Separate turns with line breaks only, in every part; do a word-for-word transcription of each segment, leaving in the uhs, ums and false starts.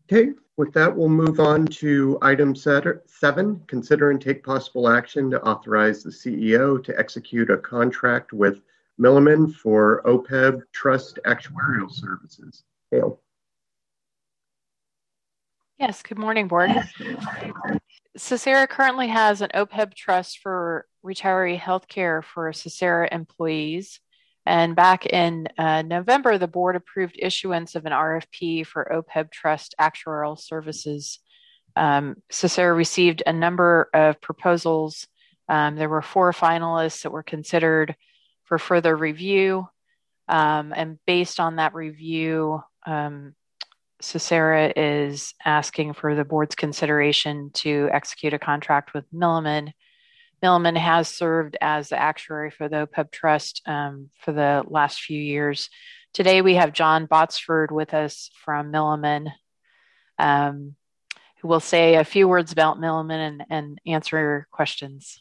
Okay, with that, we'll move on to item seven, consider and take possible action to authorize the C E O to execute a contract with Milliman for O P E B Trust Actuarial Services. Gail.
Yes, good morning, Board. Cesara currently has an O P E B trust for retiree healthcare for Cesara employees. And back in uh, November, the board approved issuance of an R F P for O P E B Trust Actuarial Services. Um, Cesara received a number of proposals. Um, there were four finalists that were considered for further review. Um, and based on that review, um, Cesara is asking for the board's consideration to execute a contract with Milliman. Milliman has served as the actuary for the O P E B Trust um, for the last few years. Today we have John Botsford with us from Milliman, um, who will say a few words about Milliman and, and answer questions.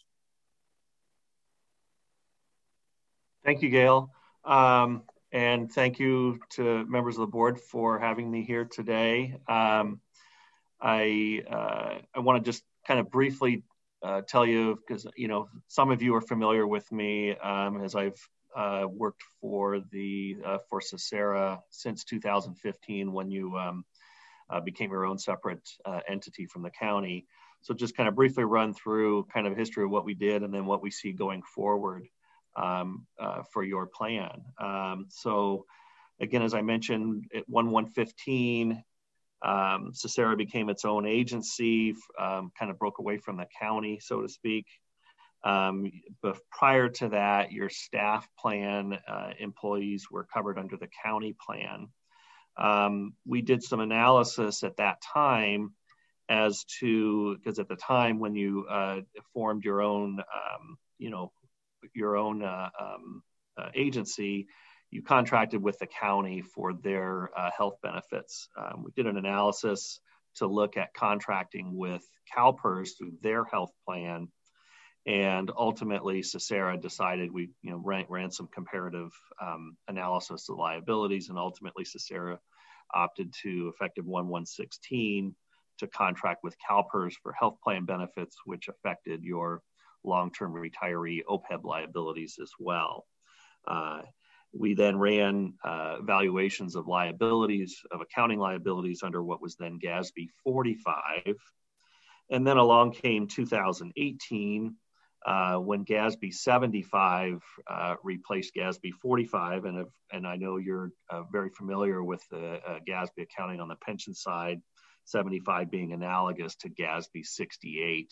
Thank you, Gail. Um, and thank you to members of the board for having me here today. Um, I, uh, I want to just kind of briefly Uh, tell you, because you know some of you are familiar with me um, as I've uh, worked for the uh, for Cesara since two thousand fifteen when you um, uh, became your own separate uh, entity from the county. So just kind of briefly run through kind of history of what we did and then what we see going forward um, uh, for your plan. Um, so again, as I mentioned, at one one fifteen. Um, Cesara became its own agency, um, kind of broke away from the county, so to speak. Um, but prior to that, your staff plan uh, employees were covered under the county plan. Um, we did some analysis at that time as to, because at the time when you uh, formed your own, um, you know, your own uh, um, uh, agency, you contracted with the county for their uh, health benefits. Um, we did an analysis to look at contracting with CalPERS through their health plan. And ultimately, Cesara decided we you know, ran, ran some comparative um, analysis of liabilities, and ultimately Cesara opted to, effective one one sixteen, to contract with CalPERS for health plan benefits, which affected your long-term retiree O P E B liabilities as well. Uh, We then ran uh, valuations of liabilities, of accounting liabilities under what was then GASB forty-five. And then along came two thousand eighteen uh, when GASB seventy-five uh, replaced GASB forty-five. And, if, and I know you're uh, very familiar with the uh, GASB accounting on the pension side, seventy-five being analogous to GASB sixty-eight.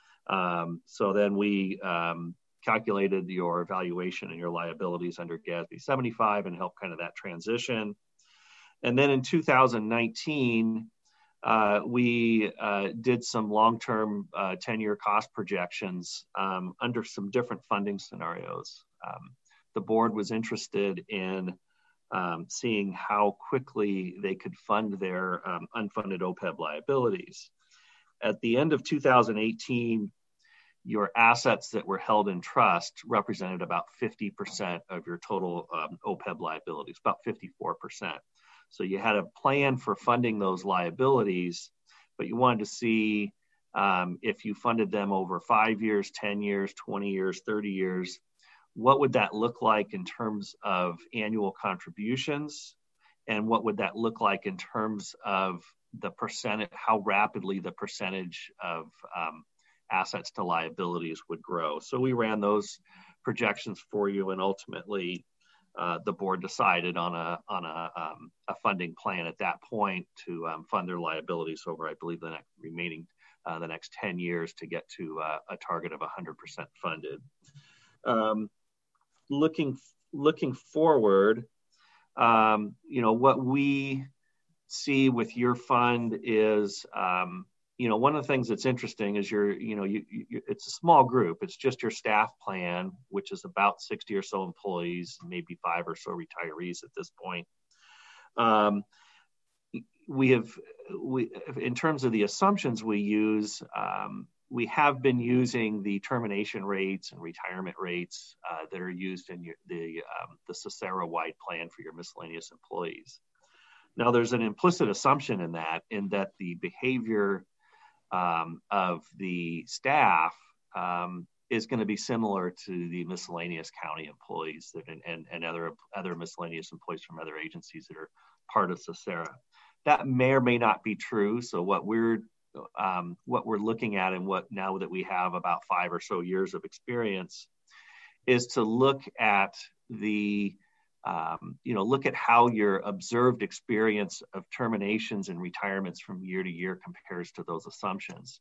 Um, so then we um, calculated your valuation and your liabilities under GASB seventy-five and helped kind of that transition. And then in two thousand nineteen, uh, we uh, did some long-term uh, ten-year cost projections um, under some different funding scenarios. Um, the board was interested in um, seeing how quickly they could fund their um, unfunded O P E B liabilities. At the end of two thousand eighteen, your assets that were held in trust represented about fifty percent of your total um, O P E B liabilities, about fifty-four percent. So you had a plan for funding those liabilities, but you wanted to see um, if you funded them over five years, ten years, twenty years, thirty years, what would that look like in terms of annual contributions? And what would that look like in terms of the percentage, how rapidly the percentage of um, assets to liabilities would grow. So we ran those projections for you, and ultimately uh, the board decided on a on a, um, a funding plan at that point to um, fund their liabilities over, I believe, the next remaining uh, the next ten years to get to uh, a target of one hundred percent funded. Um, looking looking forward, um, you know, what we see with your fund is, um, you know, one of the things that's interesting is you're, you know, you, you, it's a small group. It's just your staff plan, which is about sixty or so employees, maybe five or so retirees at this point. Um, we have, we, in terms of the assumptions we use, um, we have been using the termination rates and retirement rates uh, that are used in your, the, um, the Cesara-wide plan for your miscellaneous employees. Now, there's an implicit assumption in that, in that the behavior um, of the staff um, is going to be similar to the miscellaneous county employees that, and, and, and other, other miscellaneous employees from other agencies that are part of CESARA. That may or may not be true. So what we're um, what we're looking at, and what now that we have about five or so years of experience, is to look at the um, you know look at how your observed experience of terminations and retirements from year to year compares to those assumptions.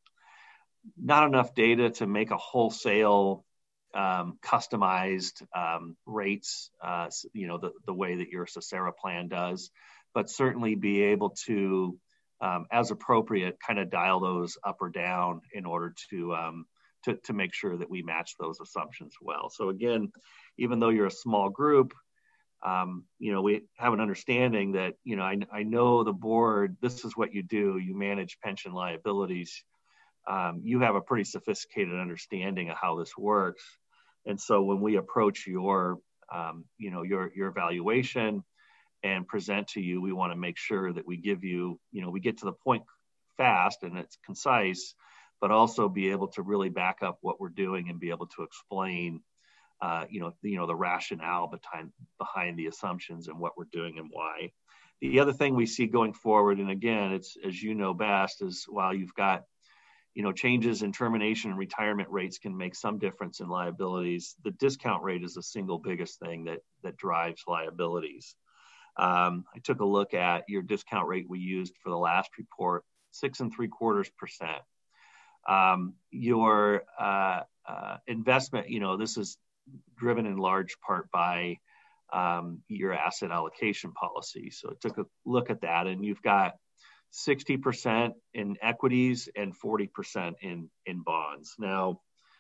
Not enough data to make a wholesale um, customized um, rates, uh, you know, the, the way that your CESARA plan does, but certainly be able to, um, as appropriate, kind of dial those up or down in order to, um, to, to make sure that we match those assumptions well. So again, even though you're a small group, um, you know, we have an understanding that, you know, I, I know the board, this is what you do, you manage pension liabilities. Um, you have a pretty sophisticated understanding of how this works. And so when we approach your, um, you know, your, your evaluation and present to you, we want to make sure that we give you, you know, we get to the point fast and it's concise, but also be able to really back up what we're doing and be able to explain, uh, you know, you know, the rationale behind, behind the assumptions and what we're doing and why. The other thing we see going forward, and again, it's, as you know best, is while you've got, you know, changes in termination and retirement rates can make some difference in liabilities, the discount rate is the single biggest thing that, that drives liabilities. Um, I took a look at your discount rate we used for the last report, six and three quarters percent. Um, your uh, uh, investment, you know, this is driven in large part by um, your asset allocation policy. So I took a look at that, and you've got sixty percent in equities and forty percent in, in bonds. Now,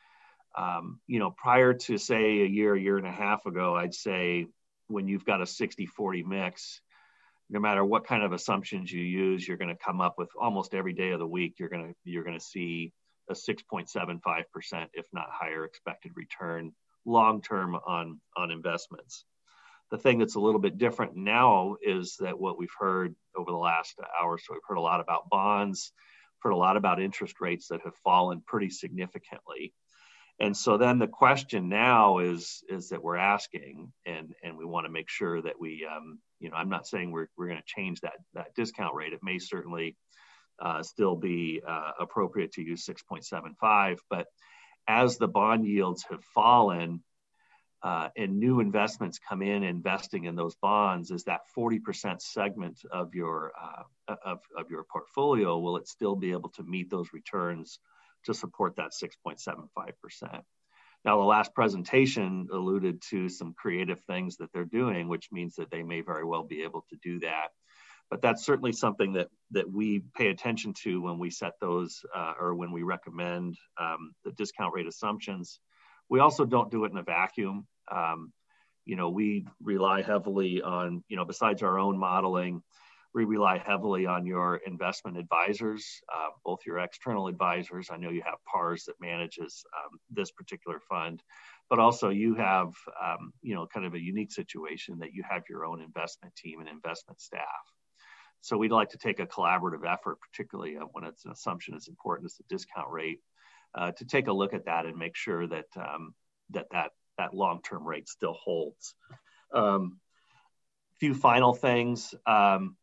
um, you know, prior to say a year, a year and a half ago, I'd say when you've got a sixty forty mix, no matter what kind of assumptions you use, you're going to come up with almost every day of the week, you're going to, you're going to see a six point seven five percent, if not higher, expected return long-term on, on investments. The thing that's a little bit different now is that what we've heard over the last hour, so we've heard a lot about bonds, heard a lot about interest rates that have fallen pretty significantly. And so then the question now is, is that we're asking, and, and we want to make sure that we, um, you know, I'm not saying we're, we're going to change that, that discount rate. It may certainly uh, still be uh, appropriate to use six point seven five, but as the bond yields have fallen, Uh, and new investments come in, investing in those bonds, is that forty percent segment of your uh, of, of your portfolio, will it still be able to meet those returns to support that six point seven five percent? Now, the last presentation alluded to some creative things that they're doing, which means that they may very well be able to do that. But that's certainly something that that we pay attention to when we set those uh, or when we recommend um, the discount rate assumptions. We also don't do it in a vacuum. Um, you know, we rely heavily on, you know, besides our own modeling, we rely heavily on your investment advisors, uh, both your external advisors. I know you have P A R S that manages um, this particular fund, but also you have, um, you know, kind of a unique situation that you have your own investment team and investment staff. So we'd like to take a collaborative effort, particularly when it's an assumption as important as the discount rate, uh, to take a look at that and make sure that um, that that that long-term rate still holds. Um, few final things. Um,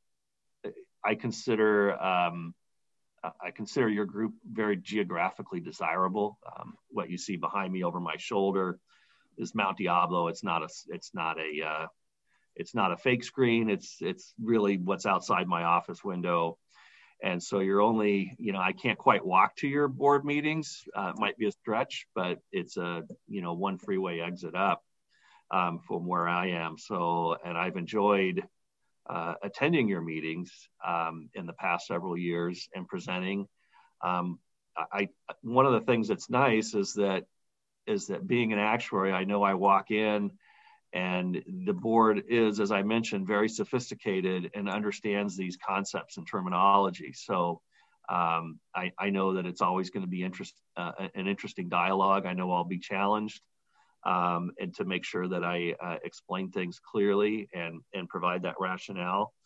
I consider um, I consider your group very geographically desirable. Um, what you see behind me over my shoulder is Mount Diablo. It's not a it's not a uh, it's not a fake screen. It's it's really what's outside my office window. And so you're only, you know, I can't quite walk to your board meetings. Uh, it might be a stretch, but it's a, you know, one freeway exit up um, from where I am. So, and I've enjoyed uh, attending your meetings um, in the past several years and presenting. Um, I, one of the things that's nice is that, is that being an actuary, I know I walk in and the board is, as I mentioned, very sophisticated and understands these concepts and terminology. So um, I, I know that it's always going to be interest, uh, an interesting dialogue. I know I'll be challenged um, and to make sure that I uh, explain things clearly and, and provide that rationale.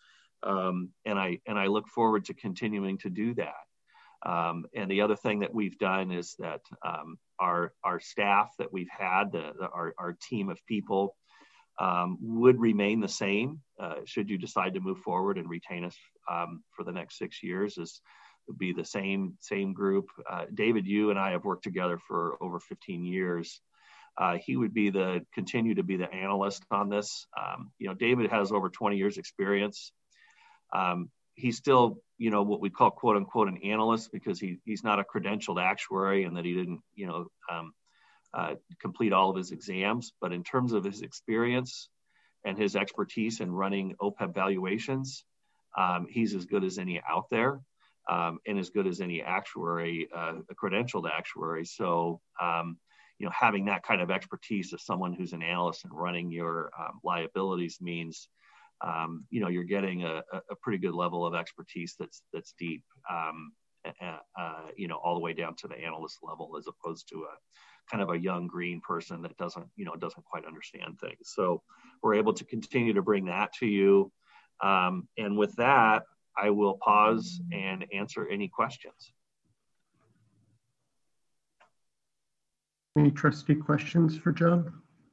Um, and I and I look forward to continuing to do that. Um, and the other thing that we've done is that um, our our staff that we've had, the, the, our our team of people, um, would remain the same uh, should you decide to move forward and retain us um, for the next six years. Is would be the same same group. Uh, David, you and I have worked together for over fifteen years. Uh, he would be the continue to be the analyst on this. Um, you know, David has over twenty years experience. Um, he's still, you know, what we call quote unquote an analyst because he he's not a credentialed actuary and that he didn't, you know, um, uh, complete all of his exams. But in terms of his experience and his expertise in running O P E B valuations, um, he's as good as any out there um, and as good as any actuary, uh, a credentialed actuary. So, um, you know, having that kind of expertise as someone who's an analyst and running your um, liabilities means, um, you know, you're getting a, a pretty good level of expertise that's that's deep, um, uh, uh, you know, all the way down to the analyst level, as opposed to a kind of a young green person that doesn't, you know, doesn't quite understand things. So we're able to continue to bring that to you. Um, and with that, I will pause and answer any questions.
Any trustee questions for John?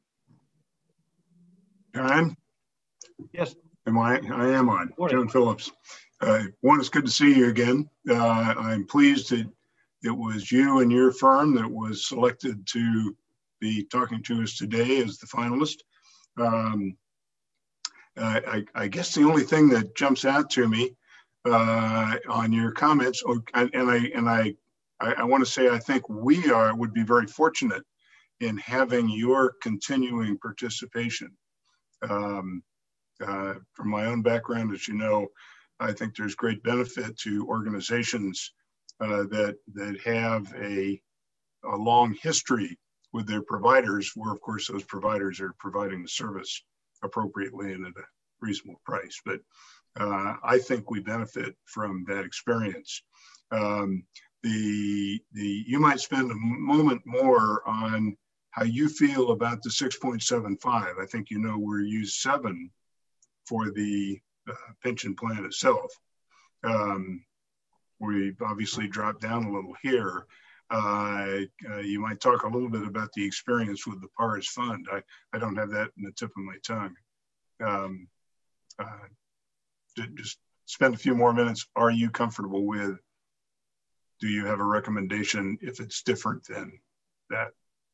John?
Yes.
Am I? I am on.
Morning.
John Phillips. Uh, one, it's good to see you again. Uh, I'm pleased that it was you and your firm that was selected to be talking to us today as the finalist. Um, uh, I, I guess the only thing that jumps out to me uh, on your comments, or, and, and I and I, I, I want to say I think we are would be very fortunate in having your continuing participation. Um, uh, from my own background, as you know, I think there's great benefit to organizations uh, that that have a, a long history with their providers, where of course those providers are providing the service appropriately and at a reasonable price. But uh, I think we benefit from that experience. Um, the the you might spend a moment more on how you feel about the six point seven five. I think you know we're used seven for the uh, pension plan itself. Um, we've obviously dropped down a little here. Uh, uh, you might talk a little bit about the experience with the P A R S fund. I, I don't have that in the tip of my tongue. Um, uh, just spend a few more minutes. Are you comfortable with, do you have a recommendation if it's different than that?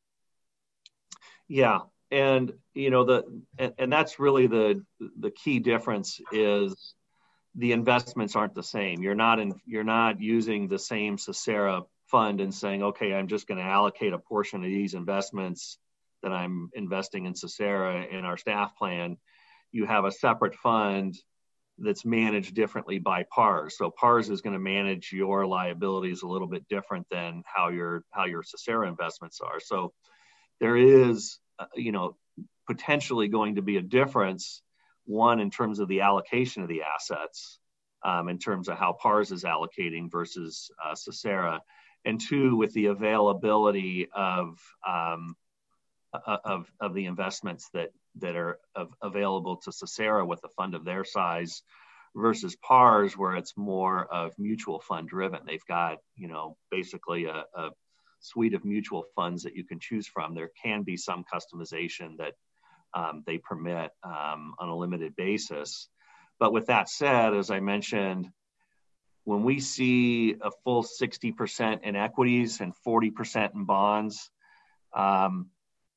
Yeah. And, you know, the, and, and that's really the, the key difference is the investments aren't the same. You're not in, you're not using the same Cesera fund and saying, okay, I'm just going to allocate a portion of these investments that I'm investing in Cesera in our staff plan. You have a separate fund that's managed differently by P A R S. So P A R S is going to manage your liabilities a little bit different than how your, how your Cesera investments are. So there is, uh, you know, potentially going to be a difference, one, in terms of the allocation of the assets, um, in terms of how P A R S is allocating versus uh, Cesera, and two, with the availability of, um, of, of the investments that, that are of, available to Cesera with a fund of their size versus P A R S, where it's more of mutual fund driven. They've got, you know, basically a, a suite of mutual funds that you can choose from. There can be some customization that um, they permit um, on a limited basis. But with that said, as I mentioned, when we see a full sixty percent in equities and forty percent in bonds, um,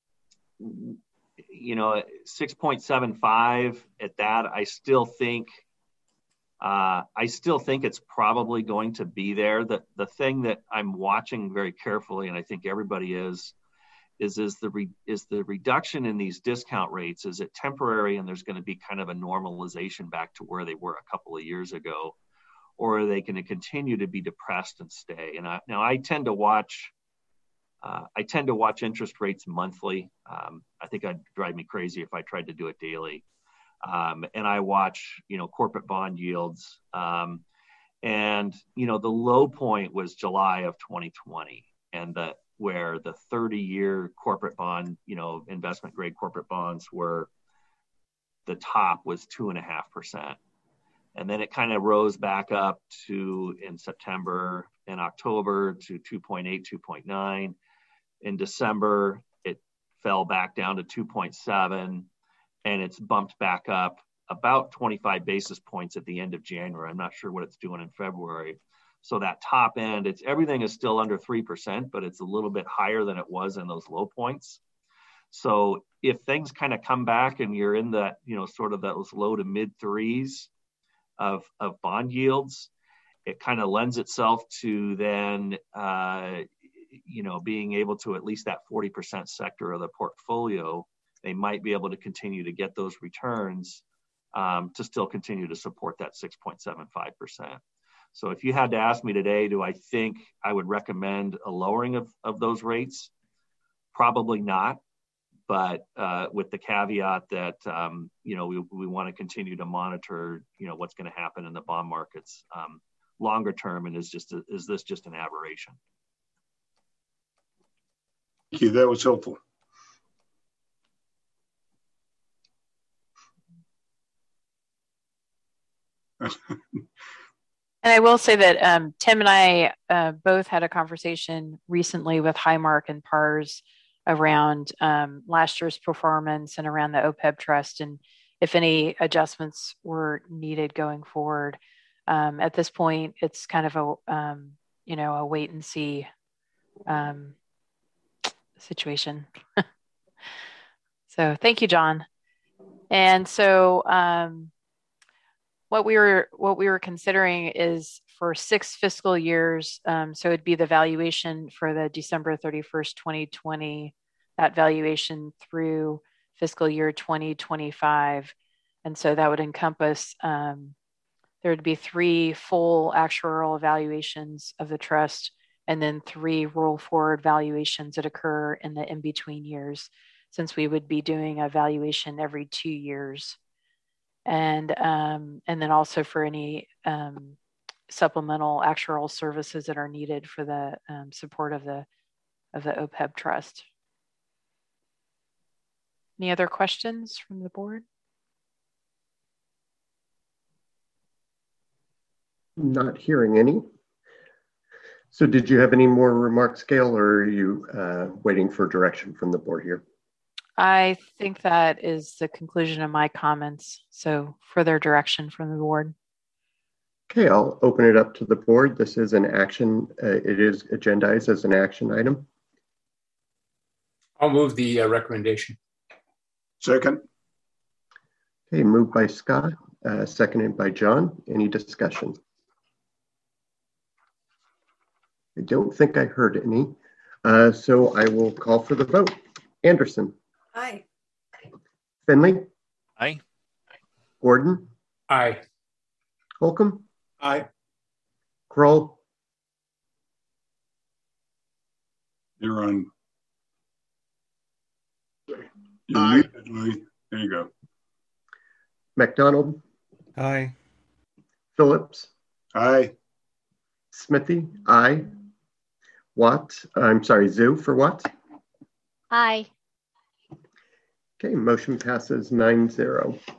you know, six point seven five at that, I still think Uh, I still think it's probably going to be there. The, the thing that I'm watching very carefully, and I think everybody is, is, is, the, re, is the reduction in these discount rates, is it temporary and there's going to be kind of a normalization back to where they were a couple of years ago? Or are they going to continue to be depressed and stay? And I, now I tend to watch, uh, I tend to watch interest rates monthly. Um, I think I'd drive me crazy if I tried to do it daily. Um, and I watch, you know, corporate bond yields. Um, and, you know, the low point was July of twenty twenty, and the, where the thirty year corporate bond, you know, investment grade corporate bonds were, the top was two and a half percent. And then it kind of rose back up to in September and October to two point eight, two point nine. In December, it fell back down to two point seven, and it's bumped back up about twenty-five basis points at the end of January. I'm not sure what it's doing in February. So that top end, it's everything is still under three percent, but it's a little bit higher than it was in those low points. So if things kind of come back and you're in that, you know, sort of those low to mid threes of, of bond yields, it kind of lends itself to then, uh, you know, being able to at least that forty percent sector of the portfolio, they might be able to continue to get those returns um, to still continue to support that six point seven five percent. So if you had to ask me today, do I think I would recommend a lowering of, of those rates? Probably not, but uh, with the caveat that, um, you know, we, we want to continue to monitor, you know, what's going to happen in the bond markets um, longer term, and is just a, is this just an aberration?
Thank you, that was helpful.
And I will say that um, Tim and I uh, both had a conversation recently with Highmark and P A R S around um, last year's performance and around the O P E B trust, and if any adjustments were needed going forward. Um, at this point, it's kind of a um, you know a wait and see um, situation. So thank you, John. And so. Um, What we were what we were considering is for six fiscal years. Um, so it'd be the valuation for the December thirty-first, twenty twenty, that valuation through fiscal year twenty twenty-five. And so that would encompass, um, there would be three full actuarial evaluations of the trust, and then three roll forward valuations that occur in the in-between years, since we would be doing a valuation every two years. And um, and then also for any um, supplemental actuarial services that are needed for the um, support of the of the O P E B trust. Any other questions from the board?
Not hearing any. So did you have any more remarks, Gail, or are you uh, waiting for direction from the board here?
I think that is the conclusion of my comments. So further direction from the board.
Okay, I'll open it up to the board. This is an action, uh, it is agendized as an action item.
I'll move the uh, recommendation.
Second.
Okay, moved by Scott, uh, seconded by John. Any discussion? I don't think I heard any. Uh, so I will call for the vote. Anderson.
Aye.
Finley.
Aye.
Gordon.
Aye.
Holcomb.
Aye.
Kroll.
You're on. You're
Aye.
muted, Louis. There you go.
McDonald.
Aye.
Phillips.
Aye.
Smithy. Aye. Watt. I'm sorry, Zhu for Watt.
Aye.
Okay, motion passes nine zero.